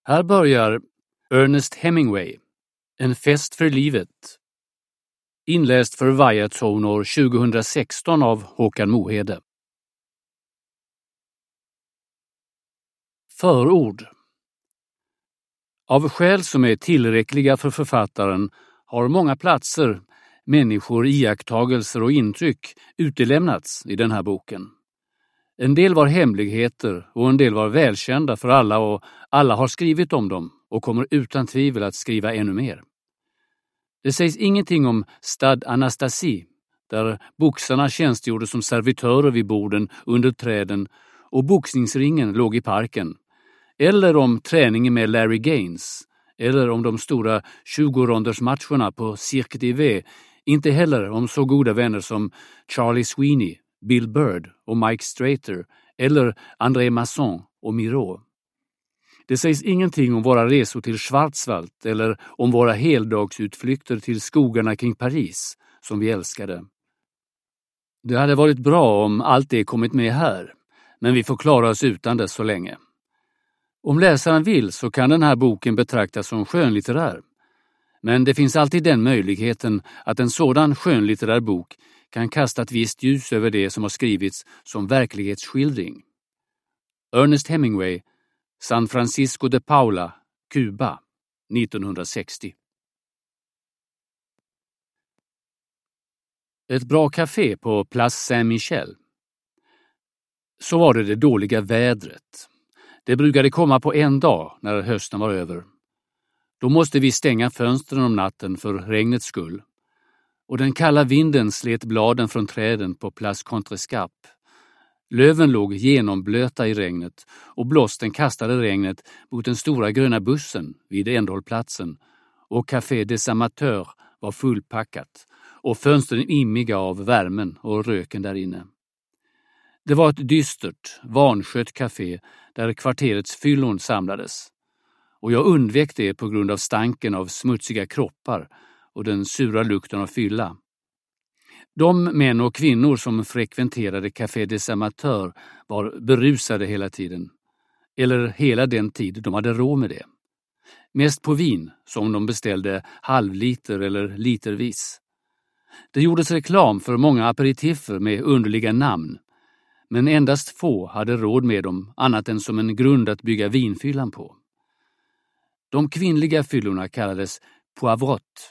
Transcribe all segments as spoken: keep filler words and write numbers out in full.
Här börjar Ernest Hemingway, En fest för livet. Inläst för Viatone år tjugohundrasexton av Håkan Mohede. Förord. Av skäl som är tillräckliga för författaren har många platser, människor, iakttagelser och intryck utelämnats i den här boken. En del var hemligheter och en del var välkända för alla och alla har skrivit om dem och kommer utan tvivel att skriva ännu mer. Det sägs ingenting om Stade Anastasie, där boxarna tjänstgjorde som servitörer vid borden under träden och boxningsringen låg i parken, eller om träningen med Larry Gaines, eller om de stora tjugo-rondersmatcherna på Cirque du Soleil, inte heller om så goda vänner som Charlie Sweeney, Bill Bird och Mike Strater, eller André Masson och Miro. Det sägs ingenting om våra resor till Schwarzwald eller om våra heldagsutflykter till skogarna kring Paris, som vi älskade. Det hade varit bra om allt det kommit med här, men vi får klara oss utan det så länge. Om läsaren vill så kan den här boken betraktas som skönlitterär. Men det finns alltid den möjligheten att en sådan skönlitterär bok kan kasta ett visst ljus över det som har skrivits som verklighetsskildring. Ernest Hemingway, San Francisco de Paula, Kuba, nittonhundrasextio. Ett bra café på Place Saint-Michel. Så var det det dåliga vädret. Det brukade komma på en dag när hösten var över. Då måste vi stänga fönstren om natten för regnets skull. Och den kalla vinden slet bladen från träden på Place Contrescarpe. Löven låg genomblöta i regnet och blåsten kastade regnet mot den stora gröna bussen vid ändhållplatsen och Café des Amateurs var fullpackat och fönstren immiga av värmen och röken där inne. Det var ett dystert, vanskött café där kvarterets fyllon samlades och jag undvek det på grund av stanken av smutsiga kroppar och den sura lukten av fylla. De män och kvinnor som frekventerade Café des Amateurs var berusade hela tiden, eller hela den tid de hade råd med det. Mest på vin, som de beställde halvliter eller litervis. Det gjordes reklam för många aperitiffer med underliga namn, men endast få hade råd med dem annat än som en grund att bygga vinfyllan på. De kvinnliga fyllorna kallades poivrot.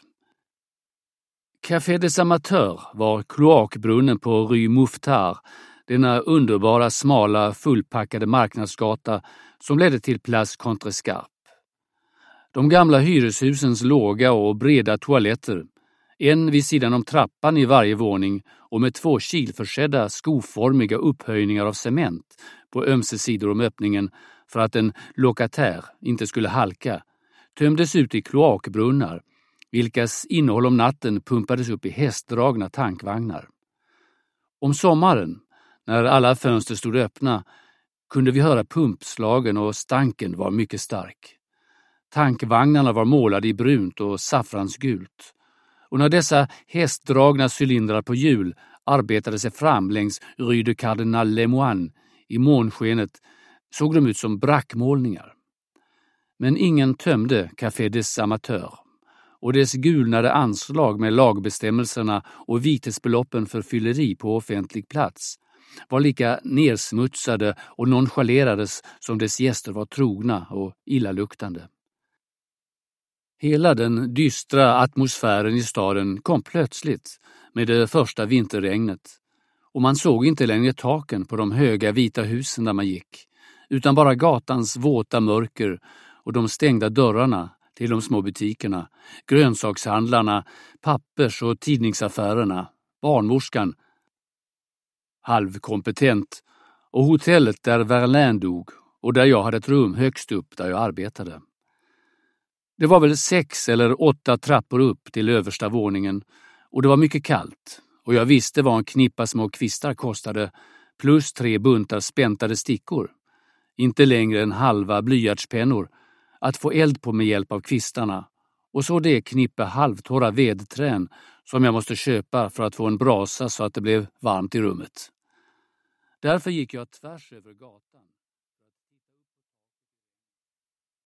Café des Amateurs var kloakbrunnen på Rue Mouffetard, denna underbara, smala, fullpackade marknadsgata som ledde till Place Contrescarpe. De gamla hyreshusens låga och breda toaletter, en vid sidan om trappan i varje våning och med två kilförsedda skoformiga upphöjningar av cement på ömse sidor om öppningen för att en locataire inte skulle halka, tömdes ut i kloakbrunnar, vilkas innehåll om natten pumpades upp i hästdragna tankvagnar. Om sommaren, när alla fönster stod öppna, kunde vi höra pumpslagen och stanken var mycket stark. Tankvagnarna var målade i brunt och saffransgult. Och när dessa hästdragna cylindrar på hjul arbetade sig fram längs Rue de Cardinal Lemoine i månskenet såg de ut som brackmålningar. Men ingen tömde Café des Amateurs. Och dess gulnade anslag med lagbestämmelserna och vitesbeloppen för fylleri på offentlig plats var lika nersmutsade och nonchalerades som dess gäster var trogna och illaluktande. Hela den dystra atmosfären i staden kom plötsligt med det första vinterregnet och man såg inte längre taken på de höga vita husen där man gick, utan bara gatans våta mörker och de stängda dörrarna till de små butikerna, grönsakshandlarna, pappers- och tidningsaffärerna, barnmorskan, halvkompetent, och hotellet där Verlaine dog och där jag hade ett rum högst upp där jag arbetade. Det var väl sex eller åtta trappor upp till översta våningen och det var mycket kallt och jag visste vad en knippa små kvistar kostade plus tre buntar späntade stickor, inte längre än halva blyertspennor, att få eld på med hjälp av kvistarna och så det knippa halvtorra vedträn som jag måste köpa för att få en brasa så att det blev varmt i rummet. Därför gick jag tvärs över gatan.